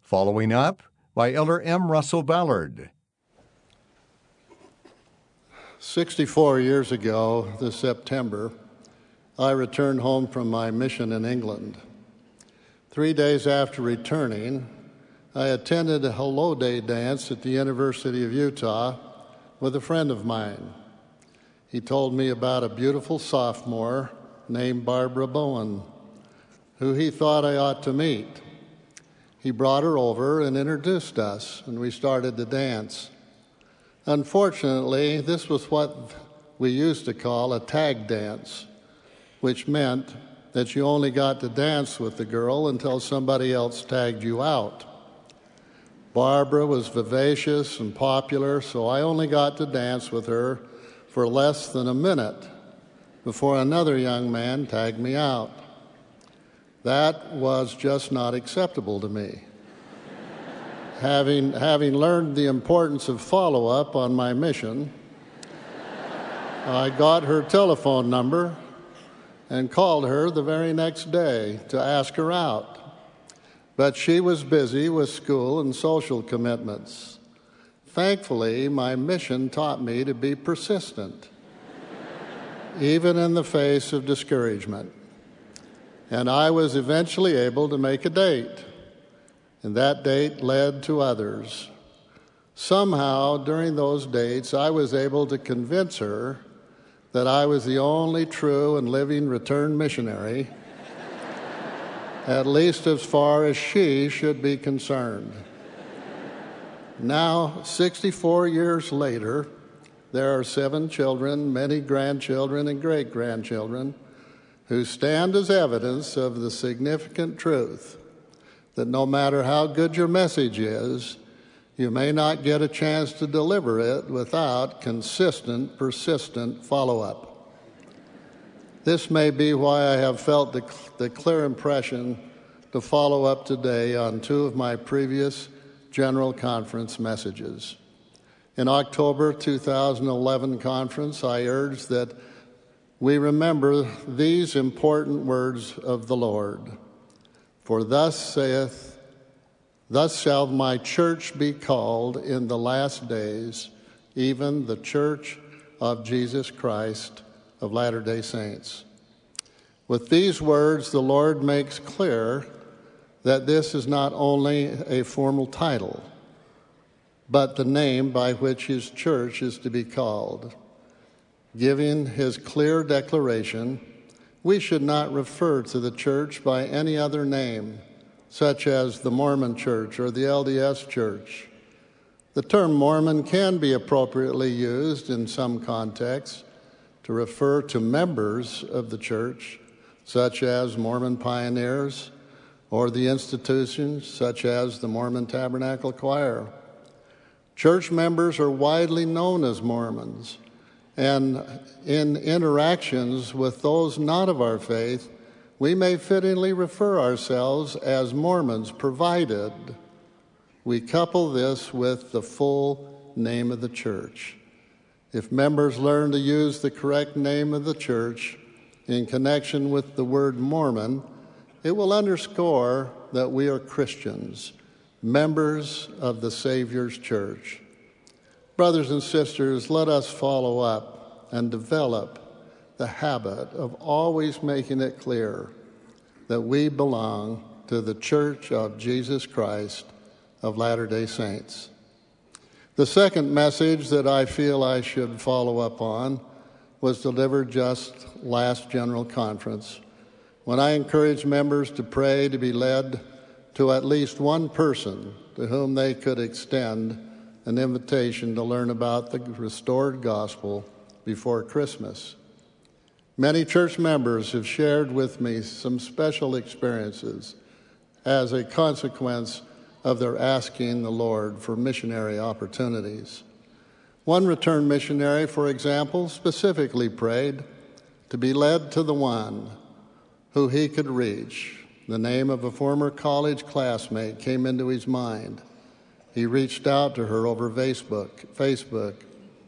Following up by Elder M. Russell Ballard. 64 years ago this September, I returned home from my mission in England. 3 days after returning, I attended a Hello Day dance at the University of Utah with a friend of mine. He told me about a beautiful sophomore named Barbara Bowen, who he thought I ought to meet. He brought her over and introduced us, and we started to dance. Unfortunately, this was what we used to call a tag dance, which meant that you only got to dance with the girl until somebody else tagged you out. Barbara was vivacious and popular, so I only got to dance with her for less than a minute before another young man tagged me out. That was just not acceptable to me. Having learned the importance of follow-up on my mission, I got her telephone number and called her the very next day to ask her out. But she was busy with school and social commitments. Thankfully, my mission taught me to be persistent, even in the face of discouragement. And I was eventually able to make a date, and that date led to others. Somehow, during those dates, I was able to convince her that I was the only true and living returned missionary, at least as far as she should be concerned. Now, 64 years later, there are 7 children, many grandchildren and great-grandchildren, who stand as evidence of the significant truth that no matter how good your message is, you may not get a chance to deliver it without consistent, persistent follow-up. This may be why I have felt the clear impression to follow up today on 2 of my previous General Conference messages. In October 2011 conference, I urged that we remember these important words of the Lord. For thus shall my church be called in the last days, even the Church of Jesus Christ of Latter-day Saints. With these words, the Lord makes clear that this is not only a formal title, but the name by which his church is to be called. Giving his clear declaration, we should not refer to the church by any other name, such as the Mormon Church or the LDS Church. The term Mormon can be appropriately used in some contexts to refer to members of the church, such as Mormon pioneers, or the institutions such as the Mormon Tabernacle Choir. Church members are widely known as Mormons, and in interactions with those not of our faith, we may fittingly refer ourselves as Mormons, provided we couple this with the full name of the church. If members learn to use the correct name of the church in connection with the word Mormon, it will underscore that we are Christians, members of the Savior's church. Brothers and sisters, let us follow up and develop the habit of always making it clear that we belong to the Church of Jesus Christ of Latter-day Saints. The second message that I feel I should follow up on was delivered just last General Conference, when I encouraged members to pray to be led to at least one person to whom they could extend an invitation to learn about the restored gospel before Christmas. Many church members have shared with me some special experiences as a consequence of their asking the Lord for missionary opportunities. One returned missionary, for example, specifically prayed to be led to the one who he could reach. The name of a former college classmate came into his mind. He reached out to her over Facebook,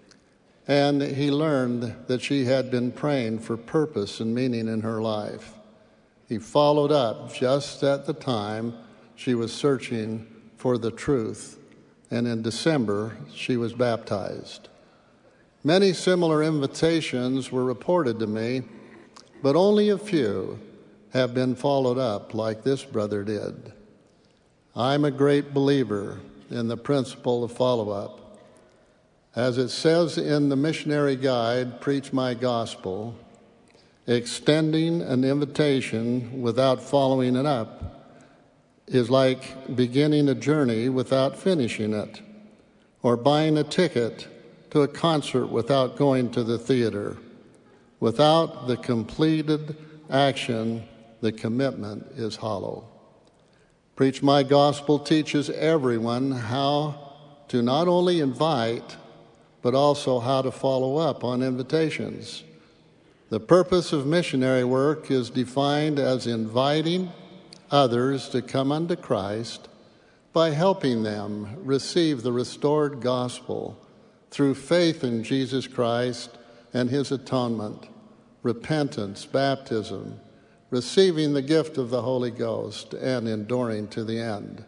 and he learned that she had been praying for purpose and meaning in her life. He followed up just at the time she was searching for the truth, and in December she was baptized. Many similar invitations were reported to me, but only a few have been followed up like this brother did. I'm a great believer in the principle of follow-up. As it says in the missionary guide, Preach My Gospel, extending an invitation without following it up is like beginning a journey without finishing it, or buying a ticket to a concert without going to the theater. Without the completed action, the commitment is hollow. Preach My Gospel teaches everyone how to not only invite, but also how to follow up on invitations. The purpose of missionary work is defined as inviting others to come unto Christ by helping them receive the restored gospel through faith in Jesus Christ and his atonement, repentance, baptism, receiving the gift of the Holy Ghost, and enduring to the end.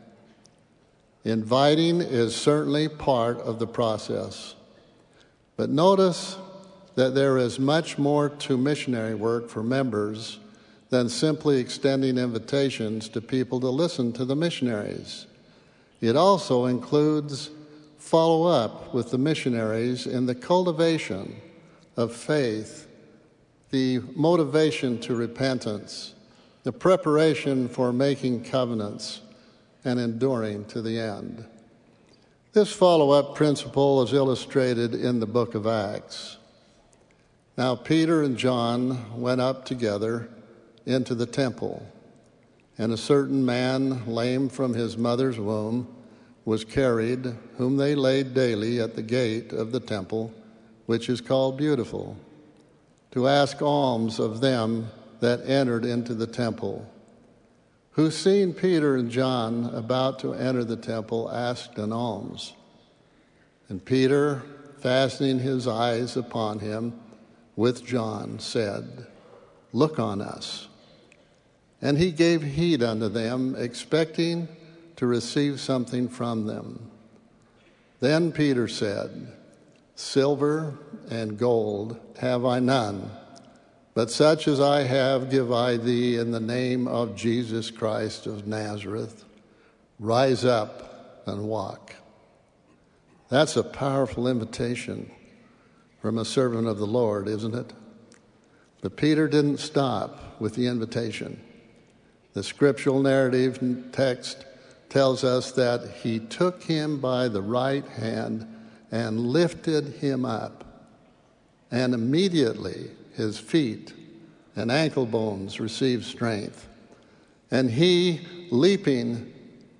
Inviting is certainly part of the process. But notice that there is much more to missionary work for members than simply extending invitations to people to listen to the missionaries. It also includes follow-up with the missionaries in the cultivation of faith, the motivation to repentance, the preparation for making covenants, and enduring to the end. This follow-up principle is illustrated in the book of Acts. Now Peter and John went up together into the temple, and a certain man, lame from his mother's womb, was carried, whom they laid daily at the gate of the temple, which is called Beautiful, to ask alms of them that entered into the temple, who, seeing Peter and John about to enter the temple, asked an alms. And Peter, fastening his eyes upon him with John, said, Look on us. And he gave heed unto them, expecting to receive something from them. Then Peter said, Silver and gold have I none, but such as I have give I thee in the name of Jesus Christ of Nazareth. Rise up and walk. That's a powerful invitation from a servant of the Lord, isn't it? But Peter didn't stop with the invitation. The scriptural narrative text tells us that he took him by the right hand and lifted him up. And immediately his feet and ankle bones received strength. And he, leaping,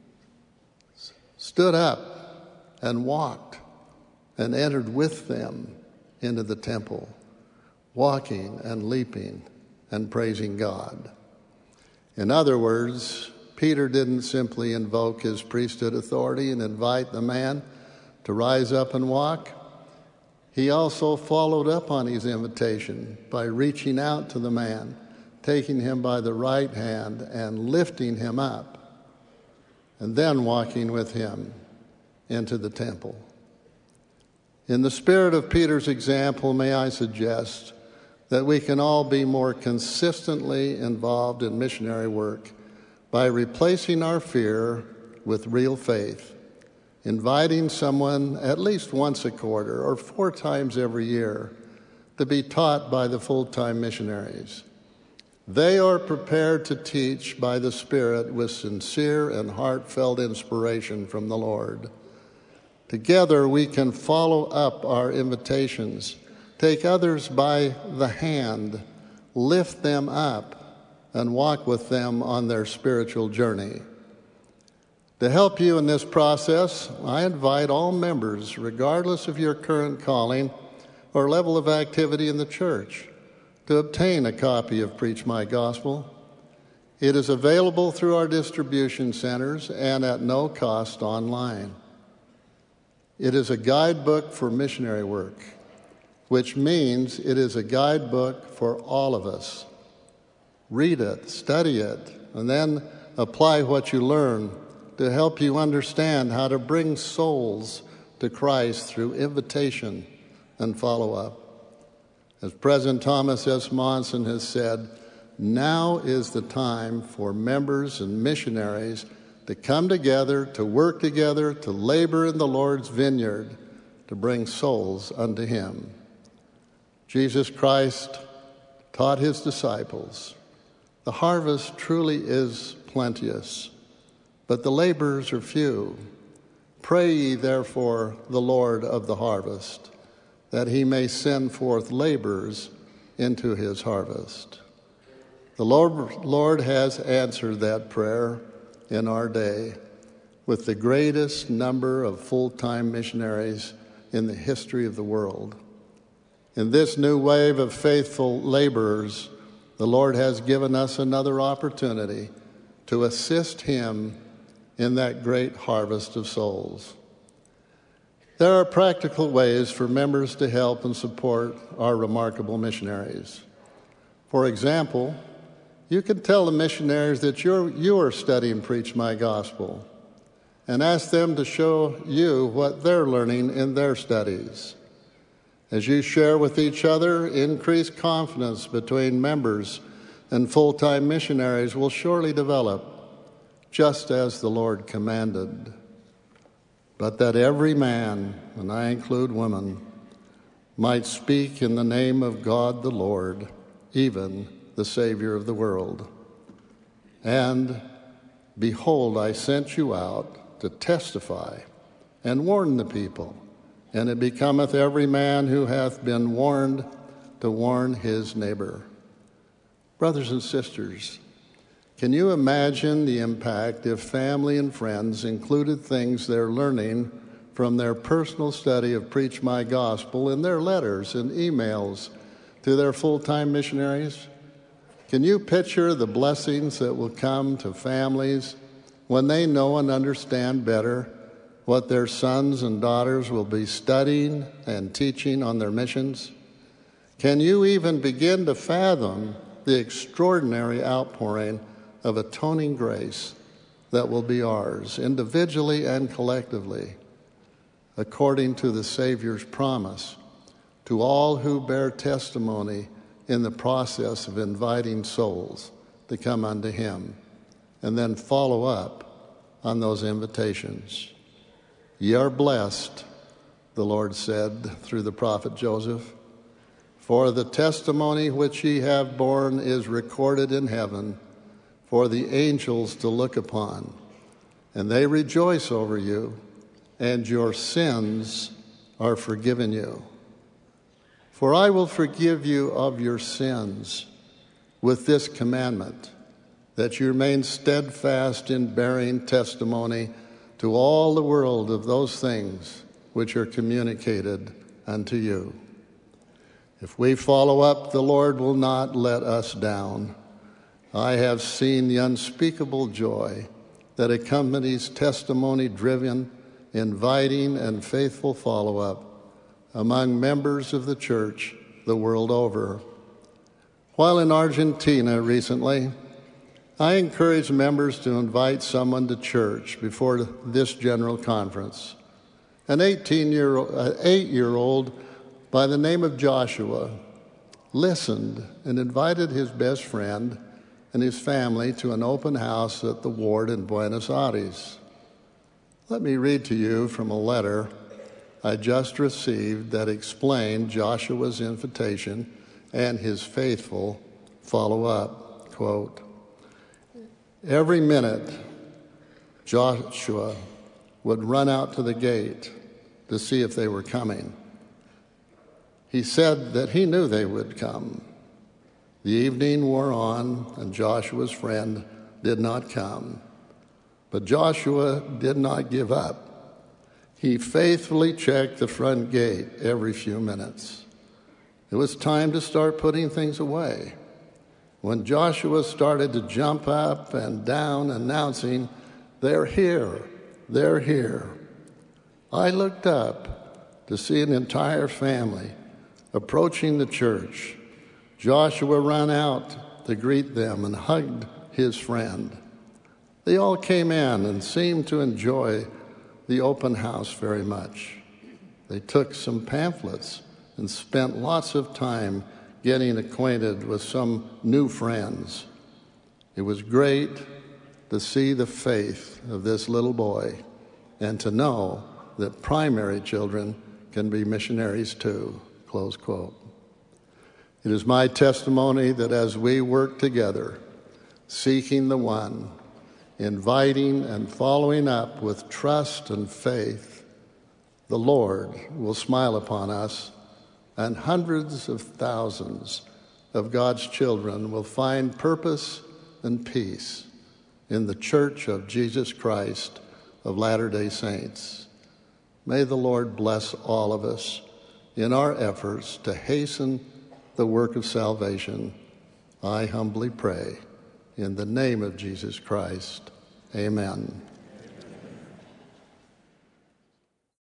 stood up and walked and entered with them into the temple, walking and leaping and praising God. In other words, Peter didn't simply invoke his priesthood authority and invite the man to rise up and walk. He also followed up on his invitation by reaching out to the man, taking him by the right hand and lifting him up, and then walking with him into the temple. In the spirit of Peter's example, may I suggest that we can all be more consistently involved in missionary work by replacing our fear with real faith, inviting someone at least once a quarter or 4 times every year to be taught by the full-time missionaries. They are prepared to teach by the Spirit with sincere and heartfelt inspiration from the Lord. Together we can follow up our invitations, take others by the hand, lift them up, and walk with them on their spiritual journey. To help you in this process, I invite all members, regardless of your current calling or level of activity in the church, to obtain a copy of Preach My Gospel. It is available through our distribution centers and at no cost online. It is a guidebook for missionary work, which means it is a guidebook for all of us. Read it, study it, and then apply what you learn to help you understand how to bring souls to Christ through invitation and follow-up. As President Thomas S. Monson has said, now is the time for members and missionaries to come together, to work together, to labor in the Lord's vineyard, to bring souls unto him. Jesus Christ taught his disciples, the harvest truly is plenteous, but the laborers are few. Pray ye therefore the Lord of the harvest, that he may send forth laborers into his harvest. The Lord has answered that prayer in our day with the greatest number of full-time missionaries in the history of the world. In this new wave of faithful laborers, the Lord has given us another opportunity to assist him in that great harvest of souls. There are practical ways for members to help and support our remarkable missionaries. For example, you can tell the missionaries that you are studying Preach My Gospel and ask them to show you what they're learning in their studies. As you share with each other, increased confidence between members and full-time missionaries will surely develop, just as the Lord commanded. But that every man, and I include women, might speak in the name of God the Lord, even the Savior of the world. And behold, I sent you out to testify and warn the people. And it becometh every man who hath been warned to warn his neighbor. Brothers and sisters, can you imagine the impact if family and friends included things they're learning from their personal study of Preach My Gospel in their letters and emails to their full-time missionaries? Can you picture the blessings that will come to families when they know and understand better what their sons and daughters will be studying and teaching on their missions? Can you even begin to fathom the extraordinary outpouring of atoning grace that will be ours, individually and collectively, according to the Savior's promise to all who bear testimony in the process of inviting souls to come unto him, and then follow up on those invitations? Ye are blessed, the Lord said through the prophet Joseph, for the testimony which ye have borne is recorded in heaven for the angels to look upon, and they rejoice over you, and your sins are forgiven you. For I will forgive you of your sins with this commandment, that you remain steadfast in bearing testimony to all the world of those things which are communicated unto you. If we follow up, the Lord will not let us down. I have seen the unspeakable joy that accompanies testimony-driven, inviting, and faithful follow-up among members of the church the world over. While in Argentina recently, I encourage members to invite someone to church before this general conference. An 8-year-old by the name of Joshua listened and invited his best friend and his family to an open house at the ward in Buenos Aires. Let me read to you from a letter I just received that explained Joshua's invitation and his faithful follow-up. Quote, every minute, Joshua would run out to the gate to see if they were coming. He said that he knew they would come. The evening wore on, and Joshua's friend did not come. But Joshua did not give up. He faithfully checked the front gate every few minutes. It was time to start putting things away. When Joshua started to jump up and down, announcing, "They're here, they're here," I looked up to see an entire family approaching the church. Joshua ran out to greet them and hugged his friend. They all came in and seemed to enjoy the open house very much. They took some pamphlets and spent lots of time getting acquainted with some new friends. It was great to see the faith of this little boy and to know that primary children can be missionaries too, close quote. It is my testimony that as we work together, seeking the one, inviting and following up with trust and faith, the Lord will smile upon us, and hundreds of thousands of God's children will find purpose and peace in the Church of Jesus Christ of Latter-day Saints. May the Lord bless all of us in our efforts to hasten the work of salvation. I humbly pray in the name of Jesus Christ. Amen.